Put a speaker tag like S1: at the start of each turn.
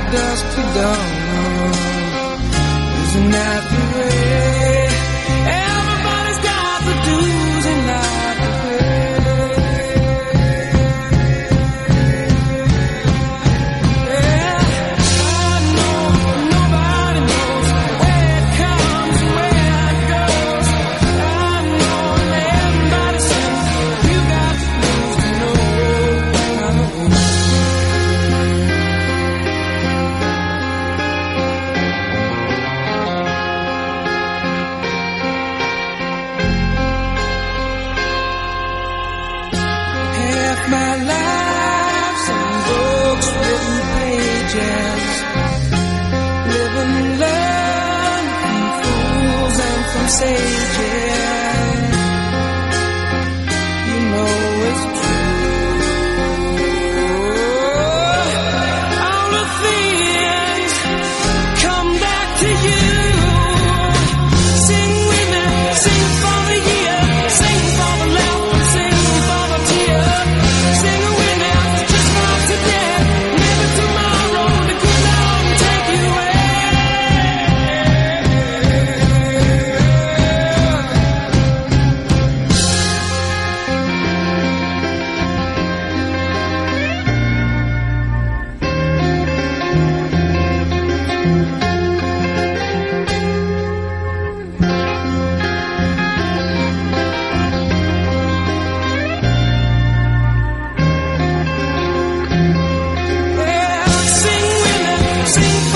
S1: dusk to dawn. Isn't that the way? Everybody's got the dues in life to pay. Yeah, I know nobody knows where it comes and where it goes. I know everybody says you got the dues to know. My life's in books, written pages. Live and learn from fools and from sages. You know it's true. All the things come back to you. Sing with me, sing for the year, sing for the laughter, sing for the tear. Sing with me, just not today. Maybe tomorrow the good Lord will take you away. Sing with me, sing